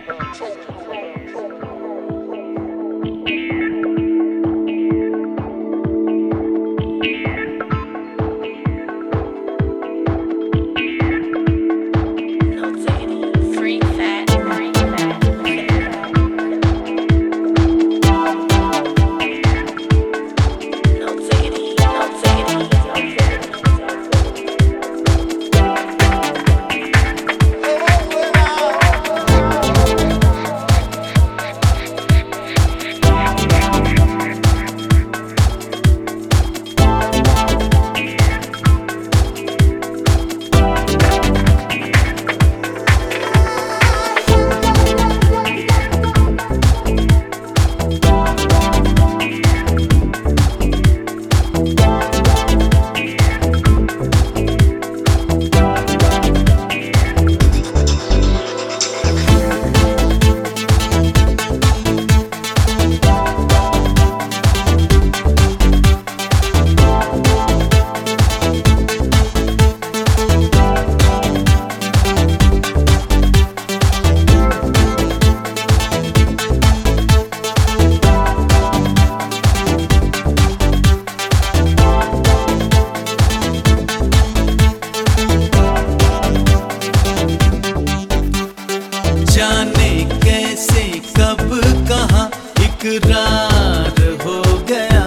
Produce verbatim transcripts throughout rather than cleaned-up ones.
इकरार हो गया,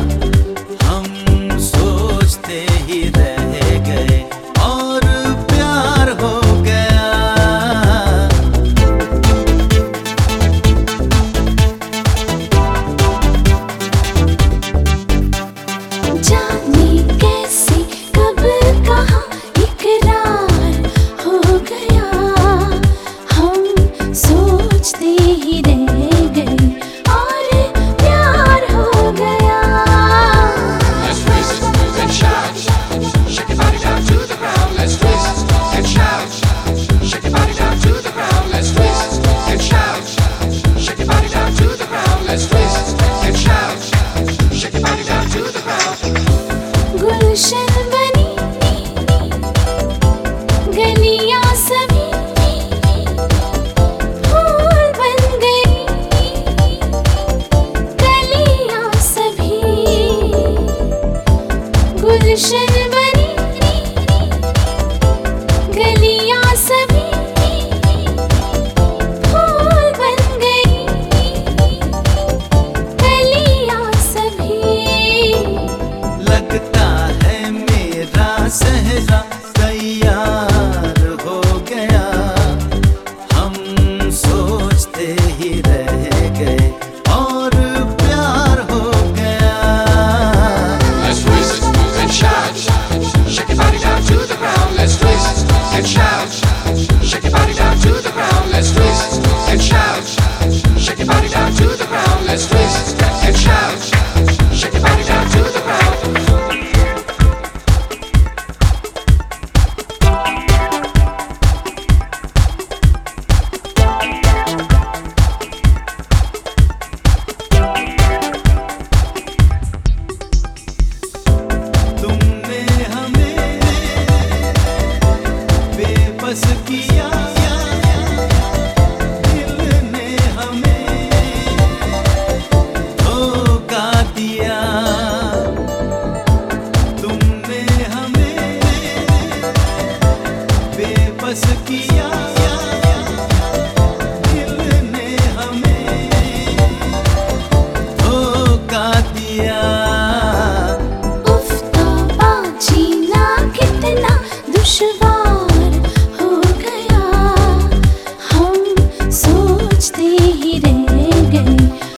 हम सोचते ही रह गए और प्यार हो गया। जाने कैसे कब कहाँ इकरार हो गया, हम सोचते ही रह गए और प्यार हो गया। Let's race it and shout, shake your body down to the ground. Let's twist and shout, shake your body down to the ground. Let's twist and shout, shake your body down to the ground. Let's twist and shout, shake your body down to the ground. गुलशन बनी गलियां सभी फूल बन गई, गलियां सभी गुलशन बनी गलियां सभी फूल बन गई, गलियां सभी। लगता है मेरा सहरा तैयार हो गया, हम सोचते ही रह गए और प्यार हो गया। Let's race it and shout, shake your body down to the ground. Let's twist and shout, shake your body down to the ground. Let's twist and shout, shake your body down to the ground. Let's twist.